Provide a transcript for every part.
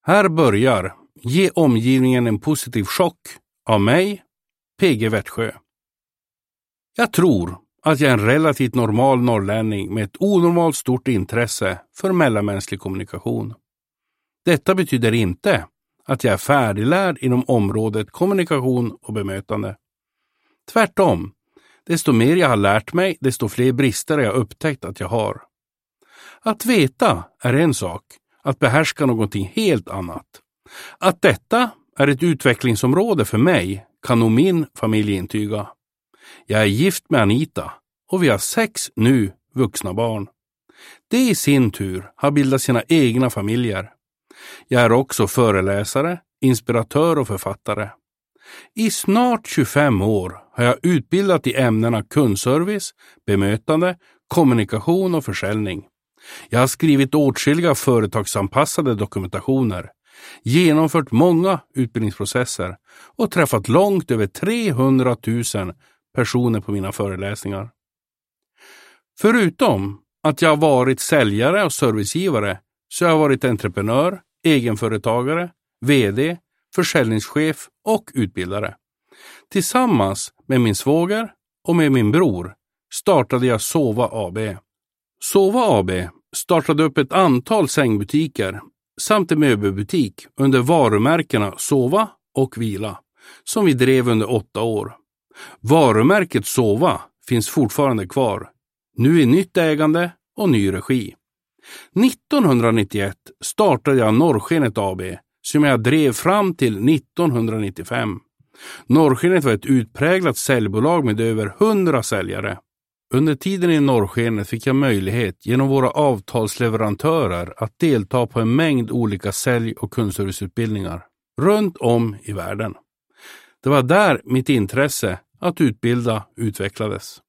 Här börjar Ge omgivningen en positiv chock av mig, PG Wettsjö. Jag tror att jag är en relativt normal norrlänning med ett onormalt stort intresse för mellanmänsklig kommunikation. Detta betyder inte att jag är färdiglärd inom området kommunikation och bemötande. Tvärtom, desto mer jag har lärt mig, desto fler brister jag upptäckt att jag har. Att veta är en sak, att behärska någonting helt annat. Att detta är ett utvecklingsområde för mig kan nog min familj intyga. Jag är gift med Anita och vi har 6 nu vuxna barn. De i sin tur har bildat sina egna familjer. Jag är också föreläsare, inspiratör och författare. I snart 25 år har jag utbildat i ämnena kundservice, bemötande, kommunikation och försäljning. Jag har skrivit åtskilliga företagsanpassade dokumentationer, genomfört många utbildningsprocesser och träffat långt över 300 000 personer på mina föreläsningar. Förutom att jag har varit säljare och servicegivare så har jag varit entreprenör, egenföretagare, vd, försäljningschef och utbildare. Tillsammans med min svåger och med min bror startade jag Sova AB. Sova AB startade upp ett antal sängbutiker samt en möbelbutik under varumärkena Sova och Vila som vi drev under 8 år. Varumärket Sova finns fortfarande kvar, nu i nytt ägande och ny regi. 1991 startade jag Norrskenet AB som jag drev fram till 1995. Norrskenet var ett utpräglat säljbolag med över 100 säljare. Under tiden i Norrskenet fick jag möjlighet genom våra avtalsleverantörer att delta på en mängd olika sälj- och kundserviceutbildningar runt om i världen. Det var där mitt intresse att utbilda utvecklades.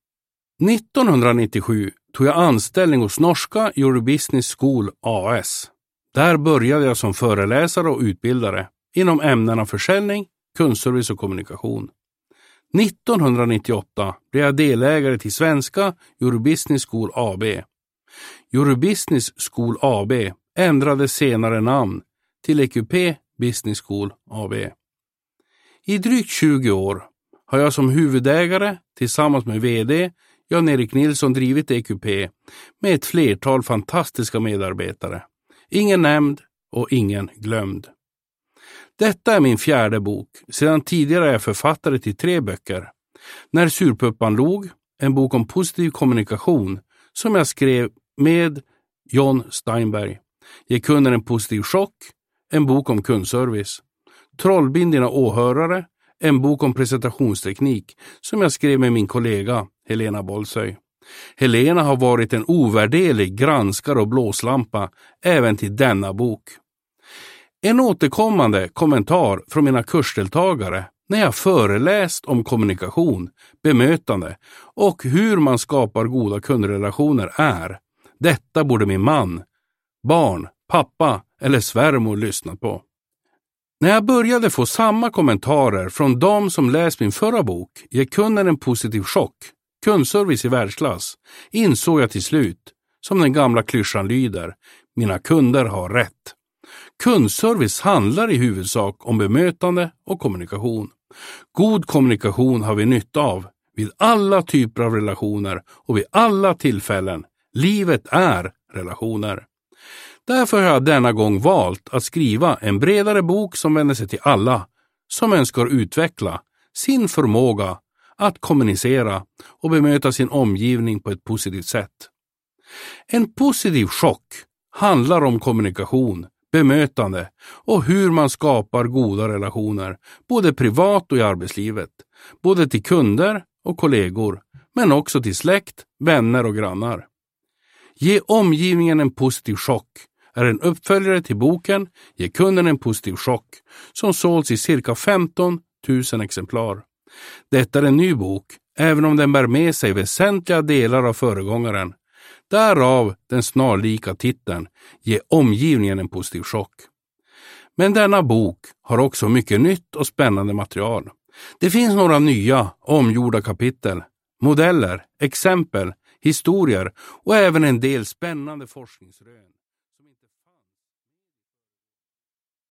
1997 tog jag anställning hos norska Eurobusiness School AS. Där började jag som föreläsare och utbildare inom ämnena försäljning, kundservice och kommunikation. 1998 blev jag delägare till svenska Eurobusiness School AB. Eurobusiness School AB ändrade senare namn till EQP Business School AB. I drygt 20 år har jag som huvudägare tillsammans med vd Jan-Erik Nilsson drivit EQP med ett flertal fantastiska medarbetare. Ingen nämnd och ingen glömd. Detta är min 4:e bok. Sedan tidigare är jag författare till 3 böcker. När surpuppan log, en bok om positiv kommunikation som jag skrev med John Steinberg. Ge kunden en positiv chock, en bok om kundservice. Trollbind dina åhörare, en bok om presentationsteknik som jag skrev med min kollega Helena Bolsöj. Helena har varit en ovärderlig granskare och blåslampa även till denna bok. En återkommande kommentar från mina kursdeltagare när jag föreläst om kommunikation, bemötande och hur man skapar goda kundrelationer är: detta borde min man, barn, pappa eller svärmor lyssna på. När jag började få samma kommentarer från de som läst min förra bok, Ge kunden en positiv chock, kundservice i världsklass, insåg jag till slut, som den gamla klyschan lyder, mina kunder har rätt. Kundservice handlar i huvudsak om bemötande och kommunikation. God kommunikation har vi nytta av vid alla typer av relationer och vid alla tillfällen. Livet är relationer. Därför har jag denna gång valt att skriva en bredare bok som vänder sig till alla som önskar utveckla sin förmåga att kommunicera och bemöta sin omgivning på ett positivt sätt. En positiv chock handlar om kommunikation, bemötande och hur man skapar goda relationer, både privat och i arbetslivet, både till kunder och kollegor, men också till släkt, vänner och grannar. Ge omgivningen en positiv chock är en uppföljare till boken Ge kunden en positiv chock som sålts i cirka 15 000 exemplar. Detta är en ny bok, även om den bär med sig väsentliga delar av föregångaren. Därav den snarlika titeln Ge omgivningen en positiv chock. Men denna bok har också mycket nytt och spännande material. Det finns några nya omgjorda kapitel, modeller, exempel, historier och även en del spännande forskningsrön.